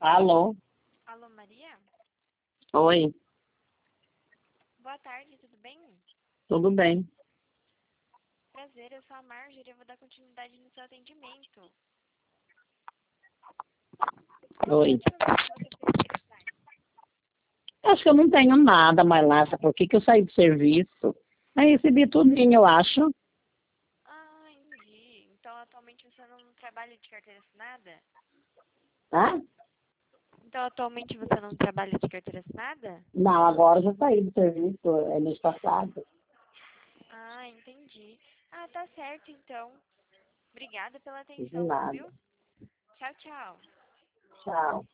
Alô? Alô, Maria? Oi, Boa tarde, tudo bem? tudo bem? Prazer, eu sou a Marjorie, eu vou dar continuidade no seu atendimento. Qual foi a Oi. última vez que você fez isso? Acho que eu não tenho nada mais lá, sabe por que que eu saí do serviço? Aí recebi tudinho, eu acho. Ah, entendi. Então, atualmente você não trabalha de carteira assinada? Tá? Então, atualmente você não trabalha de carteira assinada? Não, agora eu já saí do serviço, é mês passado. Ah, entendi. Ah, tá certo, então. Obrigada pela De atenção, nada. viu? Tchau, tchau. Tchau.